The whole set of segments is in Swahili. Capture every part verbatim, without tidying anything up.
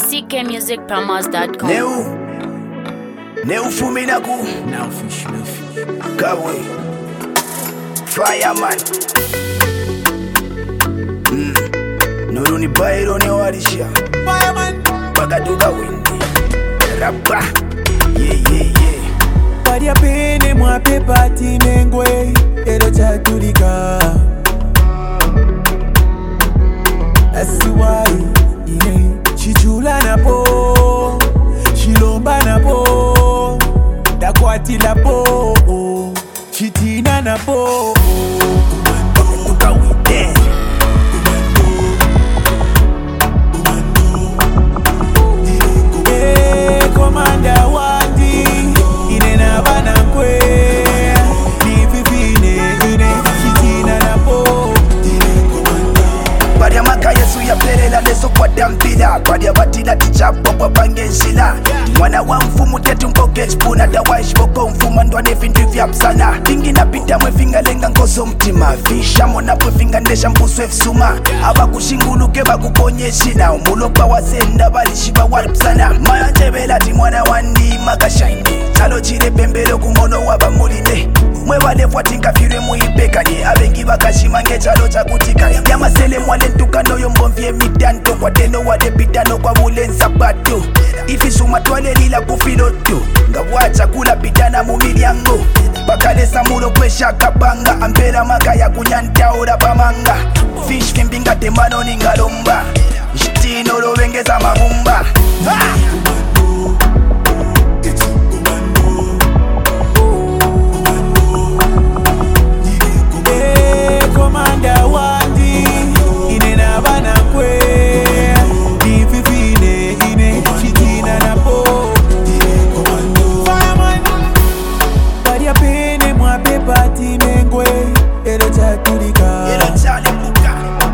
c k music promos dot com. Neu Neu Fuminaku Now fish, now fish. Kawe Fireman mm. Nuruni Bairo ne warisha Fireman Bagaduga windi Rapa Yeah yeah yeah Padia pene mwa pepa timengwe Ero chatulika That's why yeah. Chichula na po Chilomba na po Dakwati la po Chitina na po Bagaduga windi Hey, Commander Wandi Inena bana kwe Nififine ine Chitina na po Badia maka yesu ya perela leso kwa dampila Badia batila tichapo kwa pangensila Mwana wa mfumu tetu mpoke spuna Dawaish boko mfuma ndwa nefindu vyapsana Tingi na pita mwefinga lenga ngoso mtima Fisha mona mwefinga ndesha mpusu efsuma Aba kushinguluke bakuponye shina Umulopa wasenda balishiba walipsana Maya njebela ti mwana wandi makashaini Chalo chile pembele kumono waba muline Mwewa lefwa tinka fire muibekanye Abengi bakashima nge chalo chakutika Yama sele mwale ntuka noyo mbomvye midanto Kwa teno wade bidano kwa wule nsabato Ifisuma twale lila kufiloto Nga wacha kula bidana mumili yango Bakale samulo kwesha kabanga Ambela maka ya kunyanta ora bamanga Fish kimbinga temano ningalomba Shitino lo wengeza magumba ah! Commander Wandi Inena bana kwe Nififine ine Chitina na po Fireman Padia pene mwa pepa timengwe Ero chatulika Ero chale muka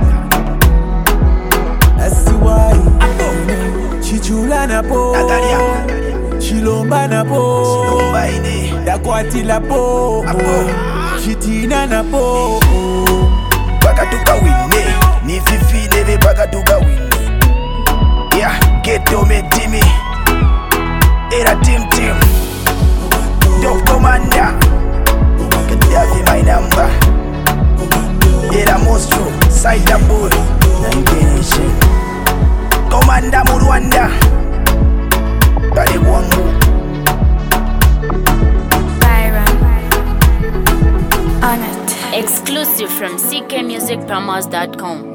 That's why Chichula na po Nagaria Chilomba na po Silomba ine Dakwati la po Apo. Chitina na po Bagaduga winde Ni fifi neve bagaduga winde Yeah, ghetto me Timmy Era team team Top commander Gaddafi my number Era monstro Side the bull Nangenishi Commander Murwanda Bale wangu Exclusive from c k music promos dot com.